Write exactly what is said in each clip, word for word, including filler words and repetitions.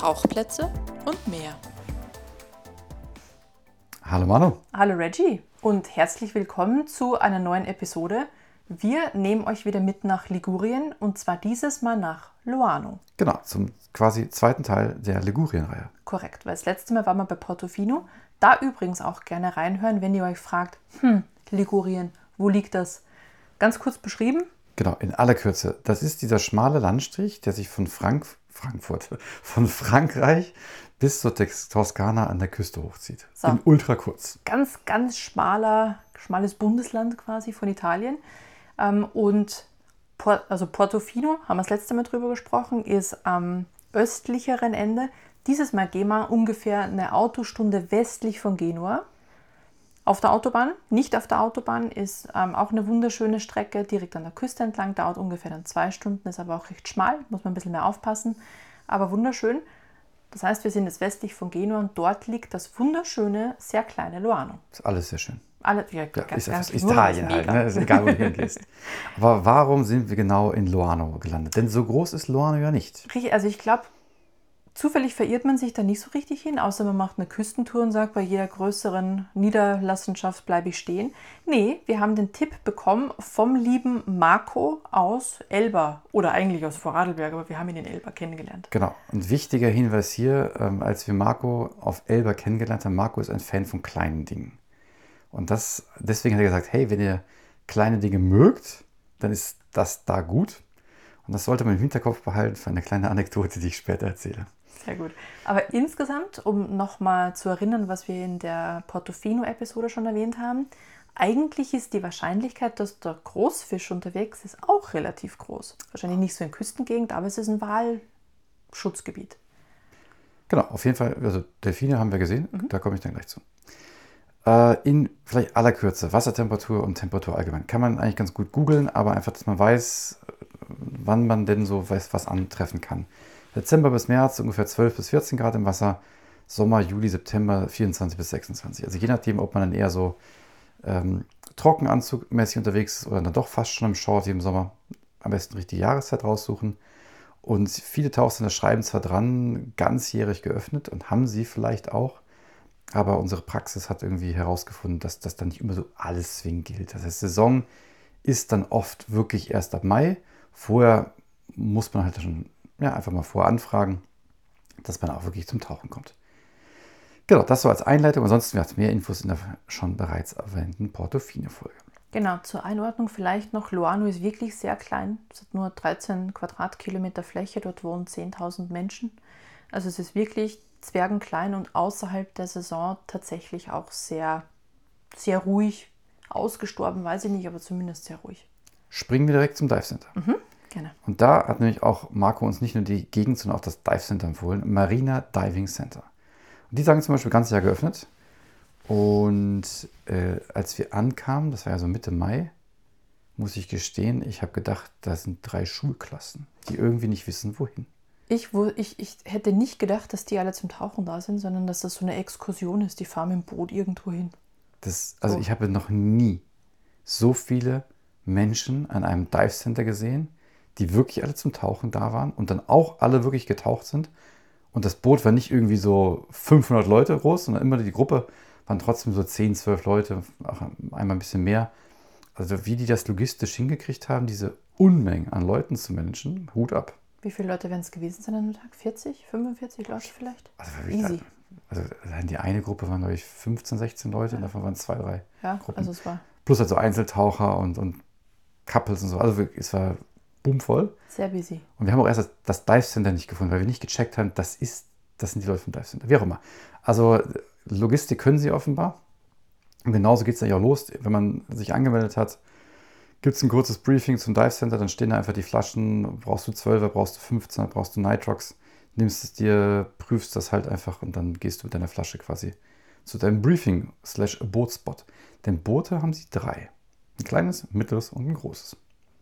Tauchplätze und mehr. Hallo Manu. Hallo Reggie und herzlich willkommen zu einer neuen Episode. Wir nehmen euch wieder mit nach Ligurien und zwar dieses Mal nach Loano. Genau, zum quasi zweiten Teil der Ligurien-Reihe. Korrekt, weil das letzte Mal waren wir bei Portofino. Da übrigens auch gerne reinhören, wenn ihr euch fragt, hm, Ligurien, wo liegt das? Ganz kurz beschrieben. Genau, in aller Kürze. Das ist dieser schmale Landstrich, der sich von Frank Frankfurt, von Frankreich bis zur Toskana an der Küste hochzieht. So. In ultra kurz. Ganz, ganz schmaler, schmales Bundesland quasi von Italien. Und Port, also Portofino, haben wir das letzte Mal drüber gesprochen, ist am östlicheren Ende. Dieses Mal gehen wir ungefähr eine Autostunde westlich von Genua. Auf der Autobahn, nicht auf der Autobahn, ist ähm, auch eine wunderschöne Strecke, direkt an der Küste entlang, dauert ungefähr dann zwei Stunden, ist aber auch recht schmal, muss man ein bisschen mehr aufpassen, aber wunderschön. Das heißt, wir sind jetzt westlich von Genua und dort liegt das wunderschöne, sehr kleine Loano. Ist alles sehr schön. Alle, ja, Ja, ganz, ist ganz ist Italien halt, ne? Ist egal, wo du hingehst. Aber warum sind wir genau in Loano gelandet? Denn so groß ist Loano ja nicht. Richtig, also ich glaube, zufällig verirrt man sich da nicht so richtig hin, außer man macht eine Küstentour und sagt, bei jeder größeren Niederlassenschaft bleibe ich stehen. Nee, wir haben den Tipp bekommen vom lieben Marco aus Elba oder eigentlich aus Vorarlberg, aber wir haben ihn in Elba kennengelernt. Genau. Und wichtiger Hinweis hier, ähm, als wir Marco auf Elba kennengelernt haben, Marco ist ein Fan von kleinen Dingen. Und das, deswegen hat er gesagt, hey, wenn ihr kleine Dinge mögt, dann ist das da gut. Und das sollte man im Hinterkopf behalten für eine kleine Anekdote, die ich später erzähle. Sehr gut. Aber insgesamt, um nochmal zu erinnern, was wir in der Portofino-Episode schon erwähnt haben, eigentlich ist die Wahrscheinlichkeit, dass der Großfisch unterwegs ist, auch relativ groß. Wahrscheinlich nicht so in Küstengegend, aber es ist ein Walschutzgebiet. Genau, auf jeden Fall, also Delfine haben wir gesehen, mhm. Da komme ich dann gleich zu. Äh, in vielleicht aller Kürze, Wassertemperatur und Temperatur allgemein. Kann man eigentlich ganz gut googeln, aber einfach, dass man weiß, wann man denn so weiß, was antreffen kann. Dezember bis März ungefähr zwölf bis vierzehn Grad im Wasser, Sommer, Juli, September vierundzwanzig bis sechsundzwanzig. Also je nachdem, ob man dann eher so ähm, trockenanzugmäßig unterwegs ist oder dann doch fast schon im Short wie im Sommer. Am besten richtige Jahreszeit raussuchen. Und viele Tauchcenter schreiben zwar dran, ganzjährig geöffnet und haben sie vielleicht auch, aber unsere Praxis hat irgendwie herausgefunden, dass das dann nicht immer so alles zwingend gilt. Das heißt, Saison ist dann oft wirklich erst ab Mai. Vorher muss man halt schon ja, einfach mal voranfragen, dass man auch wirklich zum Tauchen kommt. Genau, das so als Einleitung. Ansonsten hat mehr Infos in der schon bereits erwähnten Portofino-Folge. Genau, zur Einordnung vielleicht noch, Loano ist wirklich sehr klein. Es hat nur dreizehn Quadratkilometer Fläche, dort wohnen zehntausend Menschen. Also es ist wirklich zwergenklein und außerhalb der Saison tatsächlich auch sehr, sehr ruhig. Ausgestorben, weiß ich nicht, aber zumindest sehr ruhig. Springen wir direkt zum Dive Center. Mhm. Gerne. Und da hat nämlich auch Marco uns nicht nur die Gegend, sondern auch das Dive Center empfohlen, Marina Diving Center. Und die sagen zum Beispiel ganz Jahr geöffnet. Und äh, als wir ankamen, das war ja so Mitte Mai, muss ich gestehen, ich habe gedacht, da sind drei Schulklassen, die irgendwie nicht wissen, wohin. Ich, wo, ich, ich hätte nicht gedacht, dass die alle zum Tauchen da sind, sondern dass das so eine Exkursion ist. Die fahren mit dem Boot irgendwo hin. Das, also Oh. ich habe noch nie so viele Menschen an einem Dive Center gesehen, die wirklich alle zum Tauchen da waren und dann auch alle wirklich getaucht sind. Und das Boot war nicht irgendwie so fünfhundert Leute groß, sondern immer die Gruppe waren trotzdem so zehn, zwölf Leute, auch einmal ein bisschen mehr. Also wie die das logistisch hingekriegt haben, diese Unmengen an Leuten zu managen, Hut ab. Wie viele Leute werden es gewesen sein an einem Tag? vierzig, fünfundvierzig Leute vielleicht? Also, Easy. Also die eine Gruppe waren, glaube ich, fünfzehn, sechzehn Leute, Ja. und davon waren es zwei, drei Ja, Gruppen. also es war Plus halt so Einzeltaucher und, und Couples und so. Also wirklich, es war boomvoll. sehr busy. Und wir haben auch erst das, das Dive Center nicht gefunden, weil wir nicht gecheckt haben, das ist, das sind die Leute vom Dive Center. Wie auch immer. Also Logistik können sie offenbar. Und genauso geht es dann ja auch los. Wenn man sich angemeldet hat, gibt es ein kurzes Briefing zum Dive Center, dann stehen da einfach die Flaschen. Brauchst du zwölfer, brauchst du fünfzehner, brauchst du Nitrox. Nimmst es dir, prüfst das halt einfach und dann gehst du mit deiner Flasche quasi zu deinem Briefing slash Bootspot. Denn Boote haben sie drei. Ein kleines, ein mittleres und ein großes.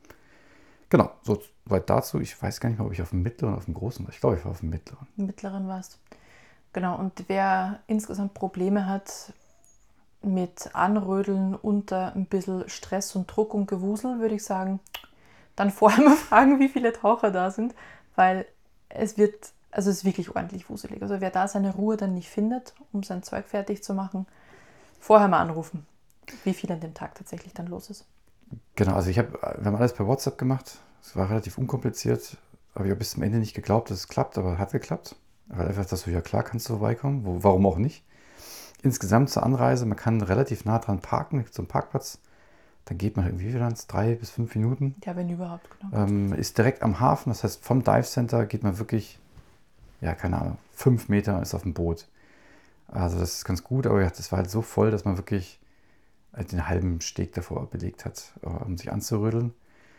Genau, so weit dazu. Ich weiß gar nicht mehr, ob ich auf dem mittleren oder auf dem großen war. Ich glaube, ich war auf dem mittleren. Im mittleren warst. Genau, und wer insgesamt Probleme hat mit Anrödeln unter ein bisschen Stress und Druck und Gewusel, würde ich sagen, dann vorher mal fragen, wie viele Taucher da sind, weil es wird Also es ist wirklich ordentlich wuselig. Also wer da seine Ruhe dann nicht findet, um sein Zeug fertig zu machen, vorher mal anrufen, wie viel an dem Tag tatsächlich dann los ist. Genau, also ich habe, wir haben alles per WhatsApp gemacht. Es war relativ unkompliziert, aber ich habe bis zum Ende nicht geglaubt, dass es klappt, aber hat geklappt. Weil einfach, dass du, ja klar, kannst du vorbeikommen, wo, warum auch nicht. Insgesamt zur Anreise, man kann relativ nah dran parken, zum Parkplatz. Dann geht man irgendwie, wie viel waren es? Drei bis fünf Minuten. Ja, wenn überhaupt, genau. Ähm, ist direkt am Hafen, das heißt vom Dive Center geht man wirklich, ja, keine Ahnung, fünf Meter ist auf dem Boot. Also das ist ganz gut, aber ja, das war halt so voll, dass man wirklich den halben Steg davor belegt hat, um sich anzurödeln.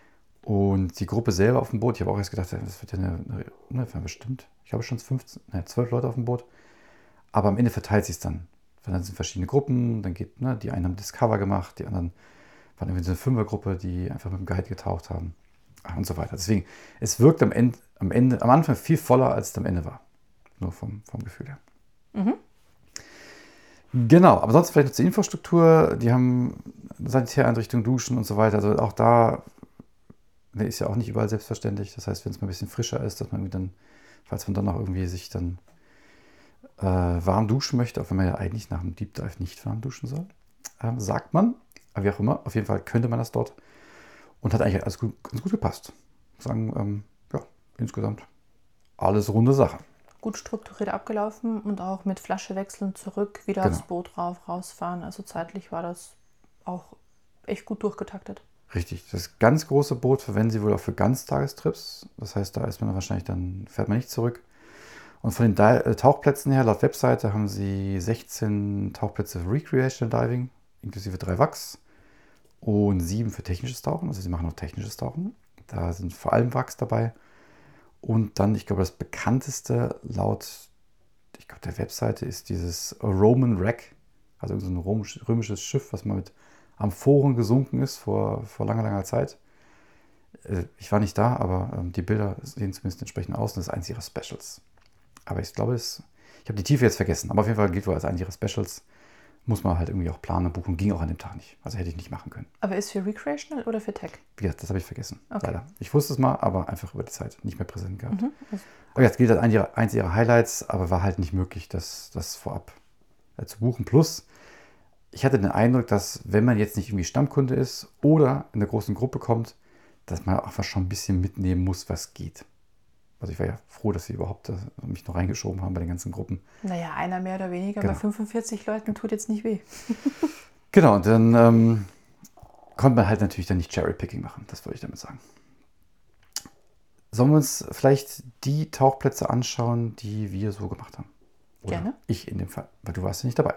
Und die Gruppe selber auf dem Boot, ich habe auch erst gedacht, das wird ja eine, eine, eine bestimmt, ich glaube schon fünfzehn, ne, zwölf Leute auf dem Boot. Aber am Ende verteilt sich es dann. Dann sind verschiedene Gruppen, dann geht, ne, die einen haben Discover gemacht, die anderen waren irgendwie so eine Fünfergruppe, die einfach mit dem Guide getaucht haben und so weiter. Deswegen, es wirkt am Ende, am Ende, am Anfang viel voller, als es am Ende war. Nur vom, vom Gefühl her. Mhm. Genau, aber sonst vielleicht noch zur Infrastruktur. Die haben Sanitäreinrichtungen, Duschen und so weiter. Also auch da ne, ist ja auch nicht überall selbstverständlich. Das heißt, wenn es mal ein bisschen frischer ist, dass man irgendwie dann, falls man dann noch irgendwie sich dann äh, warm duschen möchte, auch wenn man ja eigentlich nach dem Deep Dive nicht warm duschen soll, äh, sagt man. Aber wie auch immer, auf jeden Fall könnte man das dort und hat eigentlich alles gut, ganz gut gepasst. Ich muss sagen, ähm, ja, insgesamt alles runde Sache. Gut strukturiert abgelaufen und auch mit Flasche wechseln zurück, wieder Genau. aufs Boot rauf, rausfahren. Also zeitlich war das auch echt gut durchgetaktet. Richtig, das ganz große Boot verwenden sie wohl auch für Ganztagestrips. Das heißt, da ist man dann wahrscheinlich, dann fährt man nicht zurück. Und von den Di- äh, Tauchplätzen her, laut Webseite, haben sie sechzehn Tauchplätze für Recreational Diving, inklusive drei Wracks und sieben für technisches Tauchen. Also sie machen auch technisches Tauchen. Da sind vor allem Wracks dabei. Und dann, ich glaube, das bekannteste laut, ich glaube, der Webseite ist dieses Roman Wreck, also so ein römisch, römisches Schiff, was mal mit Amphoren gesunken ist vor, vor langer, langer Zeit. Äh, ich war nicht da, aber ähm, die Bilder sehen zumindest entsprechend aus und das ist eins ihrer Specials. Aber ich glaube, es, ich habe die Tiefe jetzt vergessen, aber auf jeden Fall gilt wohl als eines ihrer Specials. Muss man halt irgendwie auch planen und buchen, ging auch an dem Tag nicht. Also hätte ich nicht machen können. Aber ist für Recreational oder für Tech? Wie gesagt, das habe ich vergessen, Okay. leider. Ich wusste es mal, aber einfach über die Zeit nicht mehr präsent gehabt. Mhm. Also, Aber jetzt gilt als eins ihrer, eins ihrer Highlights, aber war halt nicht möglich, das, das vorab äh, zu buchen. Plus, ich hatte den Eindruck, dass wenn man jetzt nicht irgendwie Stammkunde ist oder in der großen Gruppe kommt, dass man einfach schon ein bisschen mitnehmen muss, was geht. Also ich war ja froh, dass sie überhaupt äh, mich noch reingeschoben haben bei den ganzen Gruppen. naja, einer mehr oder weniger, Genau. bei fünfundvierzig Leuten tut jetzt nicht weh. Genau, und dann ähm, konnte man halt natürlich dann nicht Cherry-Picking machen, das wollte ich damit sagen. Sollen wir uns vielleicht die Tauchplätze anschauen, die wir so gemacht haben? Oder Gerne. ich in dem Fall, weil du warst ja nicht dabei.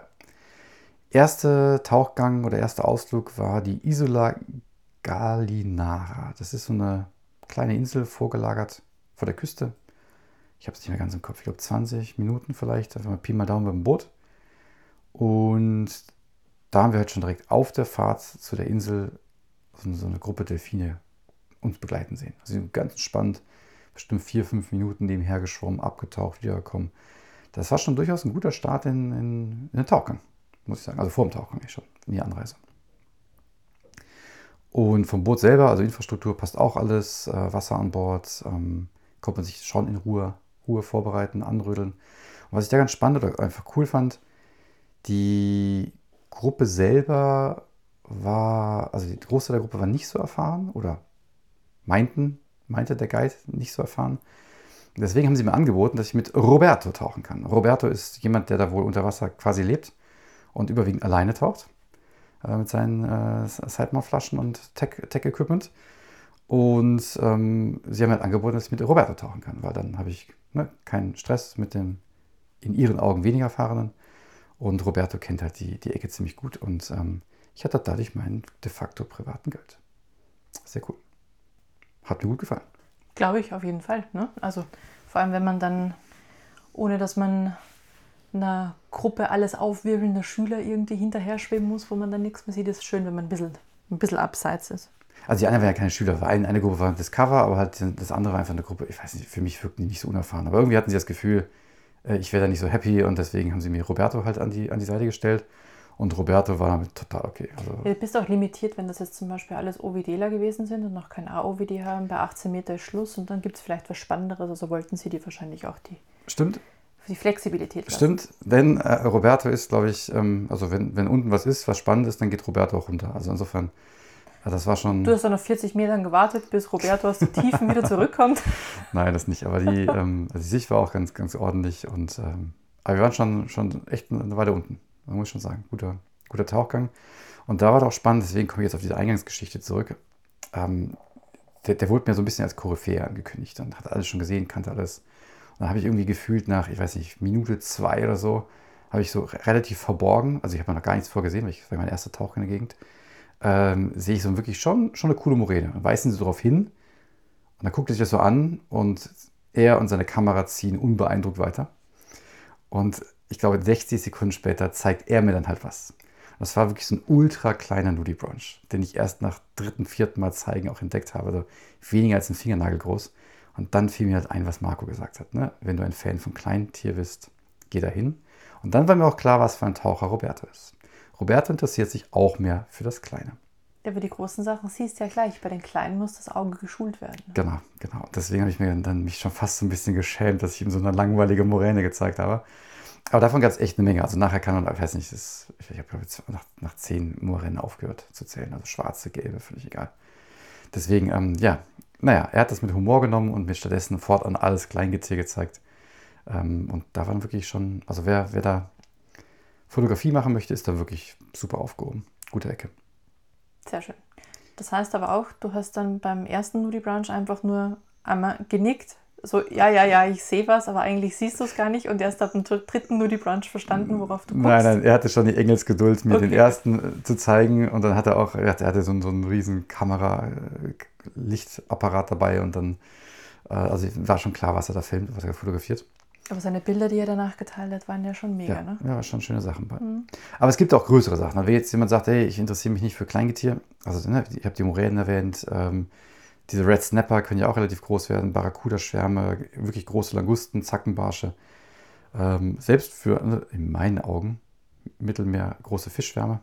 Erster Tauchgang oder erster Ausflug war die Isola Gallinara. Das ist so eine kleine Insel vorgelagert vor der Küste. Ich habe es nicht mehr ganz im Kopf. Ich glaube zwanzig Minuten vielleicht. Einfach mal Pi mal Daumen mit dem Boot. Und da haben wir halt schon direkt auf der Fahrt zu der Insel so so eine Gruppe Delfine uns begleiten sehen. Also ganz spannend. Bestimmt vier, fünf Minuten nebenher geschwommen, abgetaucht, wiedergekommen. Das war schon durchaus ein guter Start in, in, in den Tauchgang, muss ich sagen. Also vor dem Tauchgang schon, in die Anreise. Und vom Boot selber, also Infrastruktur passt auch alles, äh, Wasser an Bord, ähm, konnte man sich schon in Ruhe, Ruhe vorbereiten, anrödeln. Und was ich da ganz spannend oder einfach cool fand, die Gruppe selber war, also die Großteil der Gruppe war nicht so erfahren oder meinten, meinte der Guide nicht so erfahren. Deswegen haben sie mir angeboten, dass ich mit Roberto tauchen kann. Roberto ist jemand, der da wohl unter Wasser quasi lebt und überwiegend alleine taucht. Äh, mit seinen äh, Sidemount-Flaschen und Tech-Equipment. Und ähm, sie haben mir angeboten, dass ich mit Roberto tauchen kann, weil dann habe ich ne, keinen Stress mit dem in ihren Augen weniger Erfahrenen. Und Roberto kennt halt die, die Ecke ziemlich gut und ähm, ich hatte dadurch meinen de facto privaten Guide. Sehr cool. Hat mir gut gefallen. Glaube ich, auf jeden Fall. Ne? Also vor allem, wenn man dann, ohne dass man einer Gruppe alles aufwirbelnder Schüler irgendwie hinterher schwimmen muss, wo man dann nichts mehr sieht, ist es schön, wenn man ein bisschen, ein bisschen abseits ist. Also die anderen waren ja keine Schüler, eine, eine Gruppe war Discover, aber halt das andere war einfach eine Gruppe, ich weiß nicht, für mich wirkten die nicht so unerfahren. Aber irgendwie hatten sie das Gefühl, ich wäre da nicht so happy und deswegen haben sie mir Roberto halt an die, an die Seite gestellt. Und Roberto war damit total okay. Also Ja, du bist auch limitiert, wenn das jetzt zum Beispiel alles OVDler gewesen sind und noch kein A O V D haben. Bei achtzehn Meter ist Schluss und dann gibt es vielleicht was Spannenderes. Also wollten sie dir wahrscheinlich auch die, Stimmt. Für die Flexibilität lassen. Stimmt, denn äh, Roberto ist, glaube ich, ähm, also wenn, wenn unten was ist, was spannend ist, dann geht Roberto auch runter. Also insofern, ja, das war schon... Du hast dann auf vierzig Metern gewartet, bis Roberto aus den Tiefen wieder zurückkommt. Nein, das nicht, aber die, ähm, also die Sicht war auch ganz, ganz ordentlich und ähm, aber wir waren schon, schon echt eine Weile unten, man muss schon sagen, guter, guter Tauchgang. Und da war doch spannend, deswegen komme ich jetzt auf diese Eingangsgeschichte zurück. Ähm, der, der wurde mir so ein bisschen als Koryphäe angekündigt und hat alles schon gesehen, kannte alles. Und dann habe ich irgendwie gefühlt nach, ich weiß nicht, Minute zwei oder so, habe ich so relativ verborgen, also ich habe noch gar nichts vorgesehen, weil ich das war mein erster Tauch in der Gegend, ähm, sehe ich so wirklich schon, schon eine coole Moräne. Dann weisen sie so darauf hin und dann guckt er sich das so an und er und seine Kamera ziehen unbeeindruckt weiter. Und ich glaube, sechzig Sekunden später zeigt er mir dann halt was. Das war wirklich so ein ultra kleiner Nudibranch, den ich erst nach dritten, vierten Mal zeigen auch entdeckt habe. Also weniger als ein Fingernagel groß. Und dann fiel mir halt ein, was Marco gesagt hat. Ne? Wenn du ein Fan von Kleintier bist, geh da hin. Und dann war mir auch klar, was für ein Taucher Roberto ist. Roberto interessiert sich auch mehr für das Kleine. Ja, aber die großen Sachen siehst du ja gleich. Bei den Kleinen muss das Auge geschult werden. Genau, genau. Deswegen habe ich mir dann mich schon fast so ein bisschen geschämt, dass ich ihm so eine langweilige Moräne gezeigt habe. Aber davon gab es echt eine Menge. Also nachher kann man, ich weiß nicht, das, ich habe jetzt nach, nach zehn Moränen aufgehört zu zählen. Also schwarze, gelbe, völlig egal. Deswegen, ähm, ja, naja, er hat das mit Humor genommen und mir stattdessen fortan alles Kleingetier gezeigt. Ähm, und da waren wirklich schon, also wer, wer da Fotografie machen möchte, ist da wirklich super aufgehoben. Gute Ecke. Sehr schön. Das heißt aber auch, du hast dann beim ersten Nudibranch einfach nur einmal genickt. So, ja, ja, ja, ich sehe was, aber eigentlich siehst du es gar nicht und erst ab dem dritten Nudibranch verstanden, worauf du guckst. Nein, nein, er hatte schon die Engelsgeduld, mir Okay. den ersten äh, zu zeigen und dann hat er auch, er hatte, er hatte so, einen- so einen riesen Kamera-Lichtapparat dabei und dann, äh, also war schon klar, was er da filmt, was er fotografiert. Aber seine Bilder, die er danach geteilt hat, waren ja schon mega, Ja, ne? ja, schon schöne Sachen bei. Mhm. Aber es gibt auch größere Sachen. Wenn jetzt jemand sagt, hey, ich interessiere mich nicht für Kleingetier, also ne, ich habe die Moränen erwähnt, ähm, diese Red Snapper können ja auch relativ groß werden, Barracuda-Schwärme, wirklich große Langusten, Zackenbarsche. Ähm, selbst für, ne, in meinen Augen, Mittelmeer große Fischschwärme.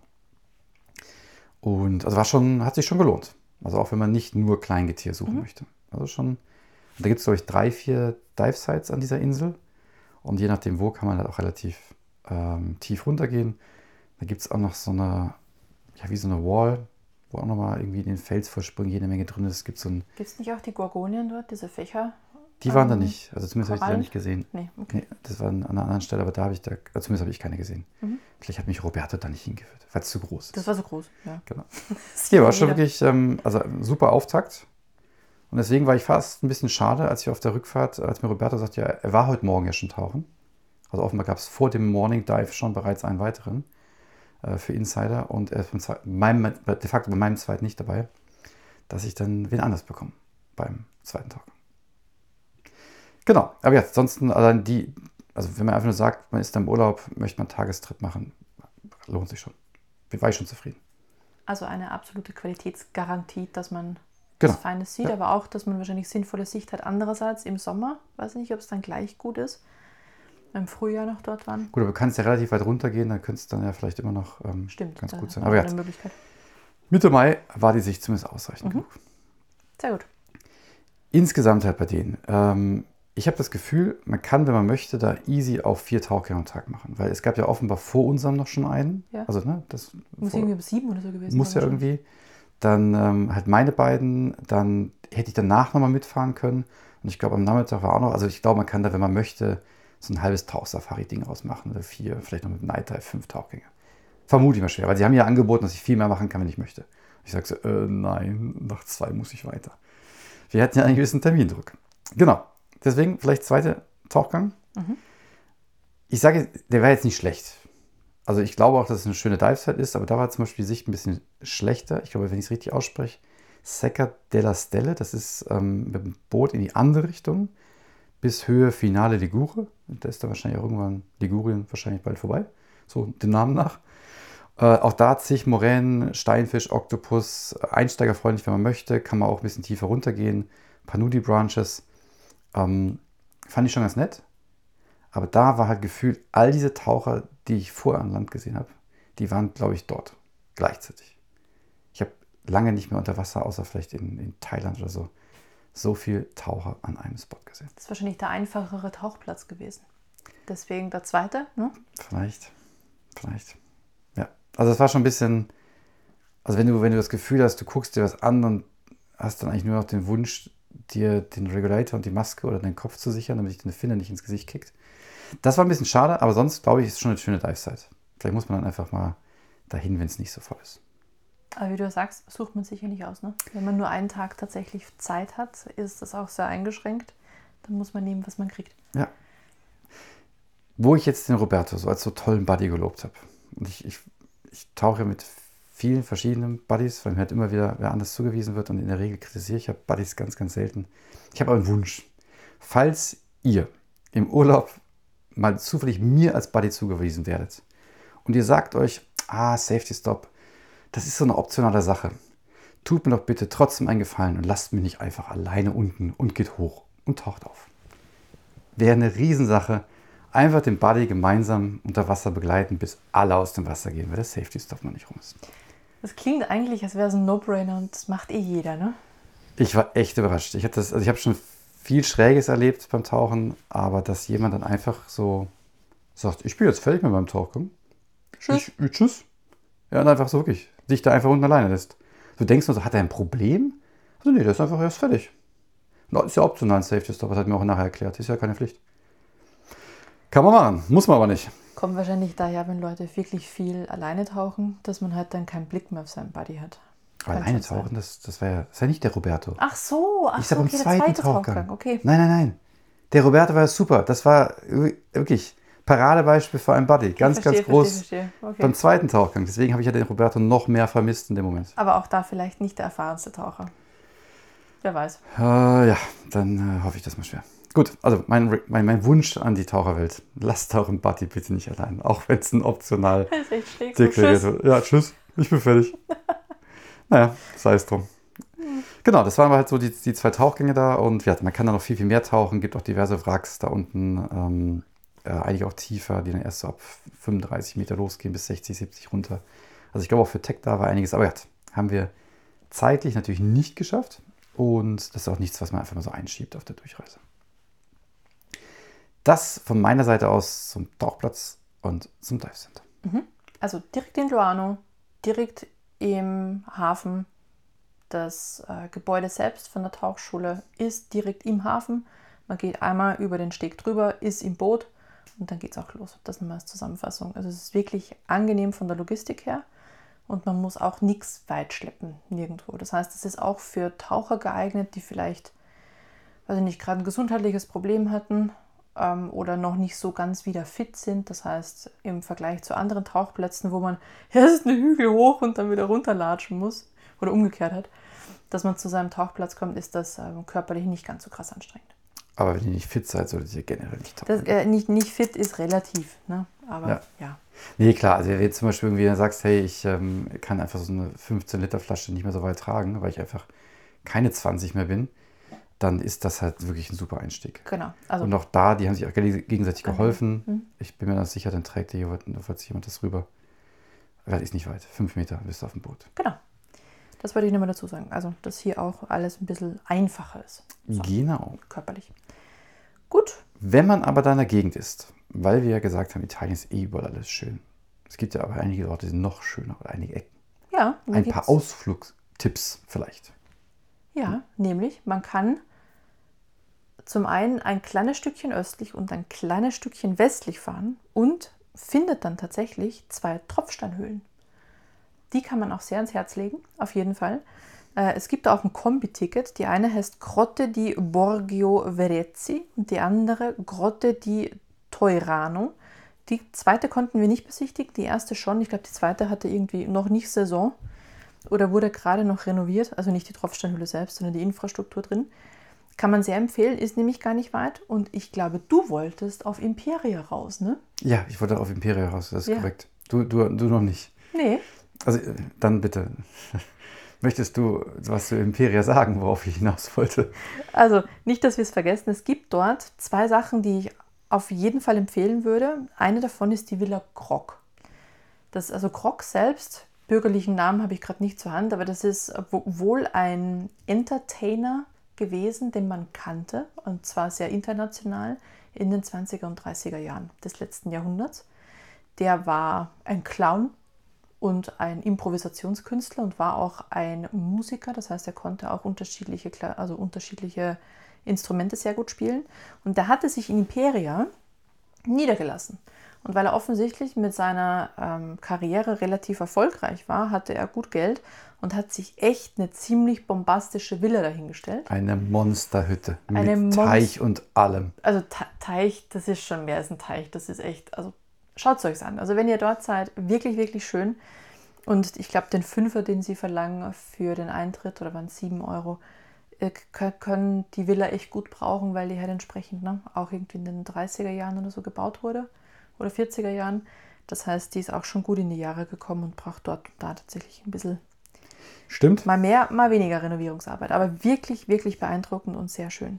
Und also war schon, hat sich schon gelohnt. Also auch wenn man nicht nur Kleingetier suchen Mhm. möchte. Also schon, und da gibt es, glaube ich, drei, vier Dive-Sites an dieser Insel. Und je nachdem, wo, kann man halt auch relativ ähm, tief runtergehen. Da gibt es auch noch so eine, ja, wie so eine Wall, wo auch nochmal irgendwie in den Felsvorsprüngen jede Menge drin ist. Es gibt so ein, Gibt es nicht auch die Gorgonien dort, diese Fächer? die waren da Ähm, nicht, also zumindest habe ich die da Korallen? nicht gesehen. Nee, okay. Nee, das war an einer anderen Stelle, aber da habe ich da, also zumindest habe ich keine gesehen. Mhm. Vielleicht hat mich Roberto da nicht hingeführt, weil es zu groß ist. Das war so groß, ja. Genau. Das Hier war sieht schon jeder. wirklich, ähm, also ein super Auftakt. Und deswegen war ich fast ein bisschen schade, als ich auf der Rückfahrt, als mir Roberto sagte, ja, er war heute Morgen ja schon tauchen. Also offenbar gab es vor dem Morning Dive schon bereits einen weiteren äh, für Insider und er ist beim zweiten, meinem, de facto bei meinem zweiten nicht dabei, dass ich dann wen anders bekomme beim zweiten Tag. Genau, aber ja, ansonsten allein die, also wenn man einfach nur sagt, man ist da im Urlaub, möchte man einen Tagestrip machen, lohnt sich schon. War ich schon zufrieden. Also eine absolute Qualitätsgarantie, dass man Genau. was Feines sieht, Ja. aber auch, dass man wahrscheinlich sinnvolle Sicht hat. Andererseits im Sommer, weiß nicht, ob es dann gleich gut ist, im Frühjahr noch dort waren. Gut, aber du kannst ja relativ weit runtergehen, dann könnte es dann ja vielleicht immer noch ähm, Stimmt, ganz da gut hat sein. man Aber auch ja, eine Möglichkeit. Mitte Mai war die Sicht zumindest ausreichend Mhm. genug. Sehr gut. Insgesamt halt bei denen. Ähm, ich habe das Gefühl, man kann, wenn man möchte, da easy auf vier Tauchgänge am Tag machen. Weil es gab ja offenbar vor unserem noch schon einen. Ja. Also, ne, das Muss vor, irgendwie um sieben oder so gewesen muss sein ja wahrscheinlich. irgendwie. Dann ähm, halt meine beiden, dann hätte ich danach nochmal mitfahren können. Und ich glaube, am Nachmittag war auch noch, also ich glaube, man kann da, wenn man möchte, so ein halbes Tauchsafari-Ding ausmachen. Oder vier, vielleicht noch mit Night Dive, fünf Tauchgänge. Vermute ich mal schwer, weil sie haben ja angeboten, dass ich viel mehr machen kann, wenn ich möchte. Ich sage so, äh, nein, nach zwei muss ich weiter. Wir hatten ja einen gewissen Termindruck. Genau, deswegen vielleicht zweiter Tauchgang. Mhm. Ich sage, der war jetzt nicht schlecht. Also ich glaube auch, dass es eine schöne Dive-Site ist, aber da war zum Beispiel die Sicht ein bisschen schlechter. Ich glaube, wenn ich es richtig ausspreche, Secca della Stelle, das ist ähm, mit dem Boot in die andere Richtung, bis Höhe Finale Ligure. Und da ist dann wahrscheinlich auch irgendwann Ligurien wahrscheinlich bald vorbei, so dem Namen nach. Äh, auch da zig Moränen, Steinfisch, Oktopus, einsteigerfreundlich, wenn man möchte, kann man auch ein bisschen tiefer runtergehen, ein paar Nudibranches. Ähm, fand ich schon ganz nett. Aber da war halt gefühlt, all diese Taucher, die ich vorher an Land gesehen habe, die waren, glaube ich, dort gleichzeitig. Ich habe lange nicht mehr unter Wasser, außer vielleicht in, in Thailand oder so, so viel Taucher an einem Spot gesehen. Das ist wahrscheinlich der einfachere Tauchplatz gewesen. Deswegen der zweite, ne? Vielleicht, vielleicht. Ja, also es war schon ein bisschen, also wenn du, wenn du das Gefühl hast, du guckst dir was an und hast dann eigentlich nur noch den Wunsch, dir den Regulator und die Maske oder deinen Kopf zu sichern, damit dich deine Finne nicht ins Gesicht kickt. Das war ein bisschen schade, aber sonst glaube ich, ist es schon eine schöne Dive-Site. Vielleicht muss man dann einfach mal dahin, wenn es nicht so voll ist. Aber wie du sagst, sucht man sicher nicht aus, ne? Wenn man nur einen Tag tatsächlich Zeit hat, ist das auch sehr eingeschränkt. Dann muss man nehmen, was man kriegt. Ja. Wo ich jetzt den Roberto so als so tollen Buddy gelobt habe. Und ich, ich, ich tauche mit vielen verschiedenen Buddies, weil mir halt immer wieder wer anders zugewiesen wird und in der Regel kritisiere ich habe Buddies ganz, ganz selten. Ich habe aber einen Wunsch. Falls ihr im Urlaub mal zufällig mir als Buddy zugewiesen werdet und ihr sagt euch, ah, Safety Stop, das ist so eine optionale Sache. Tut mir doch bitte trotzdem einen Gefallen und lasst mich nicht einfach alleine unten und geht hoch und taucht auf. Wäre eine Riesensache. Einfach den Buddy gemeinsam unter Wasser begleiten, bis alle aus dem Wasser gehen, weil der Safety Stop noch nicht rum ist. Das klingt eigentlich, als wäre es ein No-Brainer und das macht eh jeder, ne? Ich war echt überrascht. Ich habe das, also ich habe schon viel Schräges erlebt beim Tauchen, aber dass jemand dann einfach so sagt, ich bin jetzt fertig mit meinem Tauchgang. Tschüss. Ich, tschüss. Ja, und einfach so wirklich dich da einfach unten alleine lässt. Du denkst nur so, hat er ein Problem? Also nee, der ist einfach erst fertig. Das ist ja optional ein Safety Stop, das hat mir auch nachher erklärt. Ist ja keine Pflicht. Kann man machen, muss man aber nicht. Kommt wahrscheinlich daher, wenn Leute wirklich viel alleine tauchen, dass man halt dann keinen Blick mehr auf seinen Buddy hat. Aber Kann alleine schon sein. tauchen, das, das war ja, das war nicht der Roberto. Ach so, ach Ich so, sag beim okay, der zweiten zweite Tauchgang. Tauchgang. Okay. Nein, nein, nein. Der Roberto war ja super. Das war wirklich Paradebeispiel für einen Buddy. Ganz, verstehe, ganz groß. verstehe, verstehe. Okay. Beim zweiten Tauchgang. Deswegen habe ich ja den Roberto noch mehr vermisst in dem Moment. Aber auch da vielleicht nicht der erfahrenste Taucher. Wer weiß. Äh, ja, dann äh, hoffe ich das mal schwer. Gut, also mein, mein, mein Wunsch an die Taucherwelt. Lasst euren Buddy bitte nicht allein. Auch wenn es ein optional Das ist echt schräg. So, deklariert tschüss. wird. Ja, tschüss. Ich bin fertig. Naja, sei es drum. Genau, das waren halt so die, die zwei Tauchgänge da und ja, man kann da noch viel, viel mehr tauchen. Gibt auch diverse Wracks da unten, ähm, äh, eigentlich auch tiefer, die dann erst so ab fünfunddreißig Meter losgehen bis sechzig, siebzig runter. Also ich glaube auch für Tech da war einiges, aber ja, haben wir zeitlich natürlich nicht geschafft und das ist auch nichts, was man einfach mal so einschiebt auf der Durchreise. Das von meiner Seite aus zum Tauchplatz und zum Dive Center. Also direkt in Loano, direkt im Hafen. Das äh, Gebäude selbst von der Tauchschule ist direkt im Hafen. Man geht einmal über den Steg drüber, ist im Boot und dann geht es auch los. Das nochmal als Zusammenfassung. Also es ist wirklich angenehm von der Logistik her und man muss auch nichts weit schleppen, nirgendwo. Das heißt, es ist auch für Taucher geeignet, die vielleicht, weiß ich nicht, gerade ein gesundheitliches Problem hatten ähm, oder noch nicht so ganz wieder fit sind. Das heißt, im Vergleich zu anderen Tauchplätzen, wo man erst einen Hügel hoch und dann wieder runterlatschen muss, oder umgekehrt hat, dass man zu seinem Tauchplatz kommt, ist das ähm, körperlich nicht ganz so krass anstrengend. Aber wenn ihr nicht fit seid, solltet ihr generell nicht tauchen. Das, äh, nicht, nicht fit ist relativ, ne? Aber ja. ja. Nee, klar, also wenn du jetzt zum Beispiel irgendwie sagst, hey, ich ähm, kann einfach so eine fünfzehn Liter Flasche nicht mehr so weit tragen, weil ich einfach keine zwanzig mehr bin, dann ist das halt wirklich ein super Einstieg. Genau. Also, und auch da, die haben sich auch gegenseitig geholfen. Mhm. Ich bin mir ganz sicher, dann trägt dir jemand das rüber. Das ist nicht weit, fünf Meter bist du auf dem Boot. Genau. Das wollte ich nochmal dazu sagen. Also, dass hier auch alles ein bisschen einfacher ist. So, genau. körperlich. Gut. Wenn man aber da in der Gegend ist, weil wir ja gesagt haben, Italien ist eh überall alles schön. Es gibt ja aber einige Orte, die sind noch schöner, oder einige Ecken. Ja. Ein paar Ausflugstipps vielleicht. Ja, nämlich man kann zum einen ein kleines Stückchen östlich und ein kleines Stückchen westlich fahren und findet dann tatsächlich zwei Tropfsteinhöhlen. Die kann man auch sehr ans Herz legen, auf jeden Fall. Es gibt auch ein Kombi-Ticket. Die eine heißt Grotte di Borgio Verezzi und die andere Grotte di Toirano. Die zweite konnten wir nicht besichtigen, die erste schon. Ich glaube, die zweite hatte irgendwie noch nicht Saison oder wurde gerade noch renoviert. Also nicht die Tropfsteinhöhle selbst, sondern die Infrastruktur drin. Kann man sehr empfehlen, ist nämlich gar nicht weit. Und ich glaube, du wolltest auf Imperia raus, ne? Ja, ich wollte auf Imperia raus, das ist Ja. korrekt. Du, du, du noch nicht. Nee. Also dann bitte, möchtest du was zu Imperia sagen, worauf ich hinaus wollte? Also nicht, dass wir es vergessen. Es gibt dort zwei Sachen, die ich auf jeden Fall empfehlen würde. Eine davon ist die Villa Grock. Das, also Grock selbst, bürgerlichen Namen habe ich gerade nicht zur Hand, aber das ist wohl ein Entertainer, gewesen, den man kannte, und zwar sehr international in den zwanziger und dreißiger Jahren des letzten Jahrhunderts. Der war ein Clown und ein Improvisationskünstler und war auch ein Musiker, das heißt, er konnte auch unterschiedliche, also unterschiedliche Instrumente sehr gut spielen. Und der hatte sich in Imperia niedergelassen. Und weil er offensichtlich mit seiner ähm, Karriere relativ erfolgreich war, hatte er gut Geld und hat sich echt eine ziemlich bombastische Villa dahingestellt. Eine Monsterhütte mit Eine Monst- Teich und allem. Also Te- Teich, das ist schon mehr als ein Teich, das ist echt, also schaut es euch an. Also wenn ihr dort seid, wirklich, wirklich schön. Und ich glaube, den Fünfer, den sie verlangen für den Eintritt, oder waren es sieben Euro, äh, k- können die Villa echt gut brauchen, weil die halt entsprechend ne, auch irgendwie in den dreißiger Jahren oder so gebaut wurde. Oder vierziger Jahren. Das heißt, die ist auch schon gut in die Jahre gekommen und braucht dort und da tatsächlich ein bisschen, Stimmt. mal mehr, mal weniger Renovierungsarbeit. Aber wirklich, wirklich beeindruckend und sehr schön.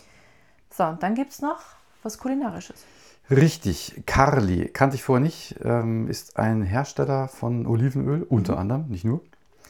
So, und dann gibt es noch was Kulinarisches. Richtig. Carli, kannte ich vorher nicht, ähm, ist ein Hersteller von Olivenöl, unter anderem, nicht nur.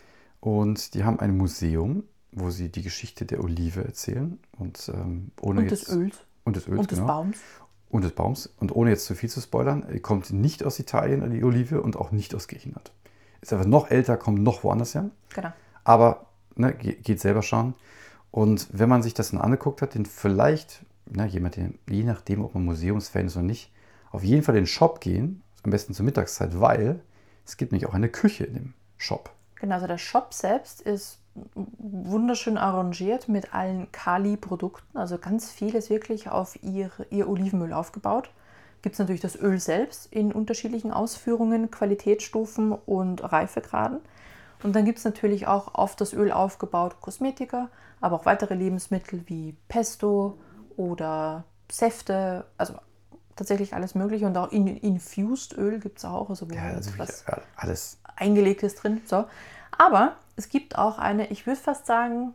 Und die haben ein Museum, wo sie die Geschichte der Olive erzählen. Und, ähm, ohne Und jetzt, des Öls. Und des Öls, Und des genau. Baums. Und des Baums. Und ohne jetzt zu viel zu spoilern, kommt nicht aus Italien, die Olive, und auch nicht aus Griechenland. Ist einfach noch älter, kommt noch woanders her. Genau. Aber ne, ge- geht selber schauen. Und wenn man sich das dann angeguckt hat, den vielleicht, ne, jemand, den, je nachdem, ob man Museumsfan ist oder nicht, auf jeden Fall in den Shop gehen, am besten zur Mittagszeit, weil es gibt nämlich auch eine Küche in dem Shop. Genau, also der Shop selbst ist wunderschön arrangiert mit allen Kali-Produkten. Also ganz viel ist wirklich auf ihr, ihr Olivenöl aufgebaut. Gibt es natürlich das Öl selbst in unterschiedlichen Ausführungen, Qualitätsstufen und Reifegraden. Und dann gibt es natürlich auch auf das Öl aufgebaut Kosmetika, aber auch weitere Lebensmittel wie Pesto oder Säfte, also tatsächlich alles Mögliche. Und auch in, Infused Öl gibt es auch, also wo Ja, also was ja, alles. Eingelegtes drin. So. Aber es gibt auch eine, ich würde fast sagen,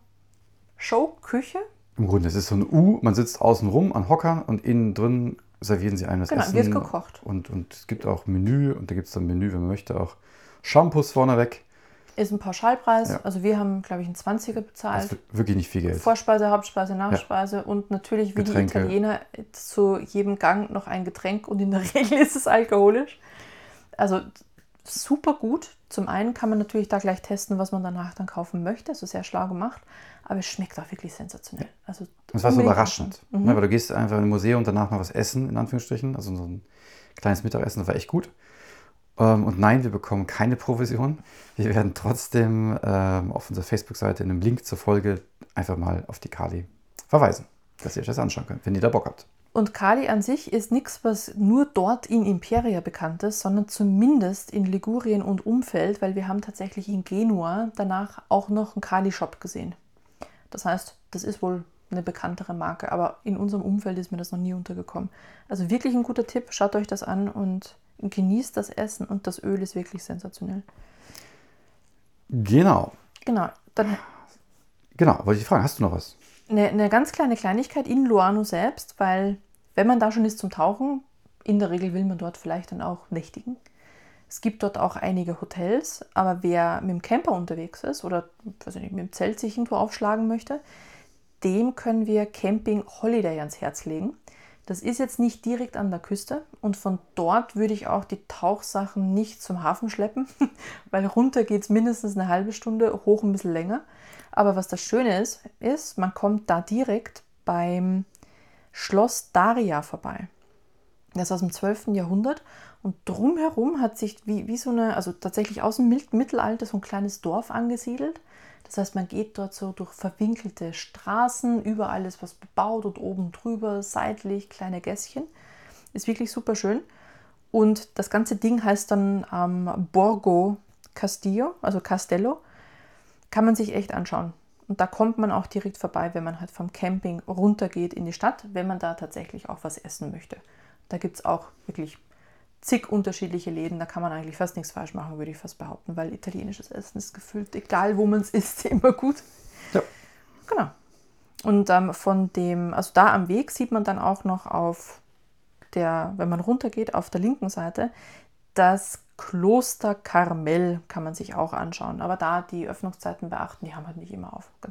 Showküche. Im Grunde, es ist so ein U, man sitzt außen rum an Hockern und innen drin servieren sie einem das Genau, Essen. wird gekocht. Und, und es gibt auch Menü, und da gibt es dann Menü, wenn man möchte, auch Shampoos vorneweg. Ist ein Pauschalpreis. Ja. Also wir haben, glaube ich, einen zwanziger Das bezahlt. ist wirklich nicht viel Geld. Vorspeise, Hauptspeise, Nachspeise und natürlich wie Getränke. die Italiener zu jedem Gang noch ein Getränk, und in der Regel ist es alkoholisch. Also super gut. Zum einen kann man natürlich da gleich testen, was man danach dann kaufen möchte. Also sehr schlau gemacht. Aber es schmeckt auch wirklich sensationell. Also Das war so unbedingt überraschend. anschauen. Ne, weil du gehst einfach in ein Museum und danach mal was essen, in Anführungsstrichen. Also so ein kleines Mittagessen, das war echt gut. Ähm, und nein, wir bekommen keine Provision. Wir werden trotzdem ähm, auf unserer Facebook-Seite in einem Link zur Folge einfach mal auf die Kali verweisen, dass ihr euch das anschauen könnt, wenn ihr da Bock habt. Und Kali an sich ist nichts, was nur dort in Imperia bekannt ist, sondern zumindest in Ligurien und Umfeld, weil wir haben tatsächlich in Genua danach auch noch einen Kali-Shop gesehen. Das heißt, das ist wohl eine bekanntere Marke, aber in unserem Umfeld ist mir das noch nie untergekommen. Also wirklich ein guter Tipp, schaut euch das an und genießt das Essen, und das Öl ist wirklich sensationell. Genau. Genau, dann Genau, wollte ich fragen, hast du noch was? eine, eine ganz kleine Kleinigkeit in Loano selbst, weil wenn man da schon ist zum Tauchen, in der Regel will man dort vielleicht dann auch nächtigen. Es gibt dort auch einige Hotels, aber wer mit dem Camper unterwegs ist oder weiß ich nicht, mit dem Zelt sich irgendwo aufschlagen möchte, dem können wir Camping Holiday ans Herz legen. Das ist jetzt nicht direkt an der Küste, und von dort würde ich auch die Tauchsachen nicht zum Hafen schleppen, weil runter geht es mindestens eine halbe Stunde, hoch ein bisschen länger. Aber was das Schöne ist, ist, man kommt da direkt beim Schloss Daria vorbei. Das ist aus dem zwölften Jahrhundert, und drumherum hat sich wie, wie so eine, also tatsächlich aus dem Mittelalter so ein kleines Dorf angesiedelt. Das heißt, man geht dort so durch verwinkelte Straßen, überall ist was bebaut und oben drüber, seitlich, kleine Gässchen. Ist wirklich super schön. Und das ganze Ding heißt dann ähm, Borgo Castillo, also Castello. Kann man sich echt anschauen. Und da kommt man auch direkt vorbei, wenn man halt vom Camping runtergeht in die Stadt, wenn man da tatsächlich auch was essen möchte. Da gibt es auch wirklich zig unterschiedliche Läden, da kann man eigentlich fast nichts falsch machen, würde ich fast behaupten, weil italienisches Essen ist gefühlt, egal wo man es isst, immer gut. Ja. Genau. Und ähm, von dem, also da am Weg sieht man dann auch noch auf der, wenn man runtergeht, auf der linken Seite, das Kloster Carmel kann man sich auch anschauen. Aber da die Öffnungszeiten beachten, die haben halt nicht immer auf, ganz klar.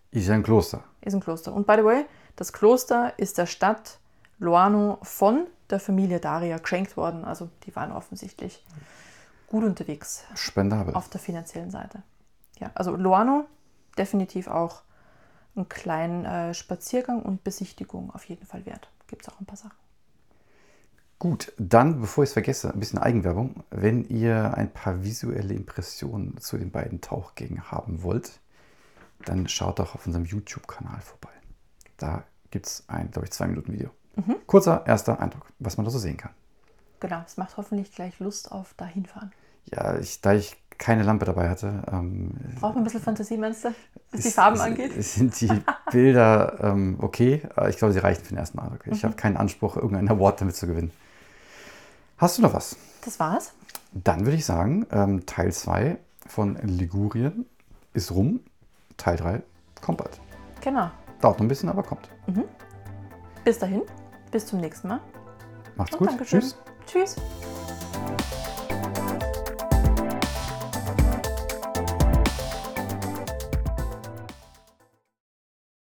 Ist ja ein Kloster. Ist ein Kloster. Und by the way, das Kloster ist der Stadt Loano von der Familie Daria geschenkt worden. Also die waren offensichtlich gut unterwegs. Spendabel. Auf der finanziellen Seite. Ja, also Loano definitiv auch einen kleinen äh, Spaziergang und Besichtigung auf jeden Fall wert. Gibt es auch ein paar Sachen. Gut, dann, bevor ich es vergesse, ein bisschen Eigenwerbung. Wenn ihr ein paar visuelle Impressionen zu den beiden Tauchgängen haben wollt, dann schaut doch auf unserem YouTube-Kanal vorbei. Da gibt es ein, glaube ich, zwei Minuten Video. Mhm. Kurzer erster Eindruck, was man da so sehen kann. Genau, es macht hoffentlich gleich Lust auf dahin fahren. Ja, ich, da ich keine Lampe dabei hatte. Ähm, Braucht man ein bisschen Fantasie, meinst du, was die Farben angeht? Sind die Bilder ähm, okay? Ich glaube, sie reichen für den ersten Eindruck. Ich mhm. habe keinen Anspruch, irgendeinen Award damit zu gewinnen. Hast du noch was? Das war's. Dann würde ich sagen, ähm, Teil zwei von Ligurien ist rum. Teil drei kommt bald. Genau. Dauert noch ein bisschen, aber kommt. Mhm. Bis dahin, bis zum nächsten Mal. Macht's Und gut. Dankeschön. Tschüss. Tschüss.